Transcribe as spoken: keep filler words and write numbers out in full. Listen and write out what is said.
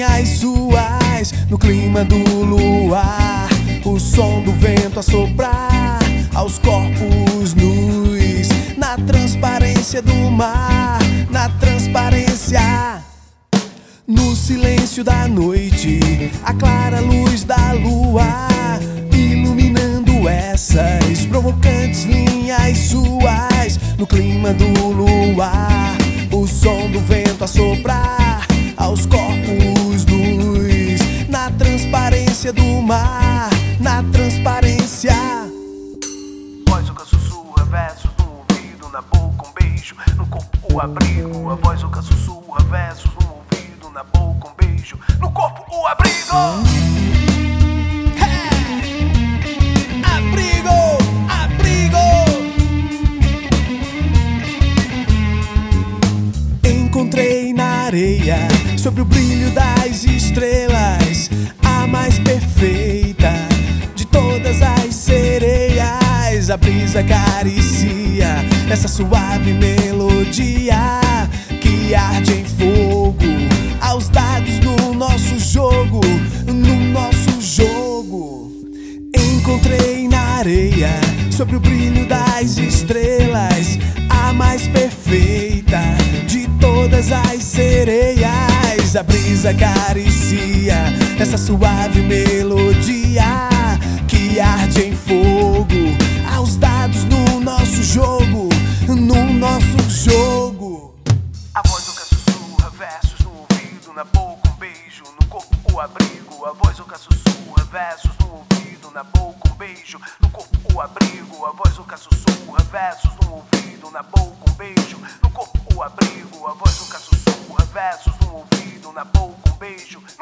linhas suais no clima do luar, o som do vento a soprar aos corpos nus, na transparência do mar, na transparência. No silêncio da noite, a clara luz da lua iluminando essas provocantes linhas suais no clima do luar, o som do vento a soprar aos corpos nus, na transparência do mar, na transparência. Voz oca sussurra, versos no ouvido, na boca um beijo, no corpo o abrigo. A voz oca sussurra, versos no ouvido, na boca um beijo, no corpo o abrigo. Encontrei na areia, sobre o brilho das estrelas, a mais perfeita de todas as sereias. A brisa acaricia essa suave melodia que arde em fogo aos dados no nosso jogo, no nosso jogo. Encontrei na areia, sobre o brilho das estrelas, a mais perfeita de todas as sereias. A brisa acaricia essa suave melodia que arde em fogo aos dados no nosso jogo, no nosso jogo. A voz oca sussurra, versos no ouvido, na boca um beijo, no corpo o abrigo. A voz oca sussurra, versos no ouvido, na boca um beijo, no corpo o abrigo. A voz oca sussurra, versos no ouvido, na boca um beijo, no corpo o abrigo. A voz oca sussurra, versos no ouvido, na boca um beijo.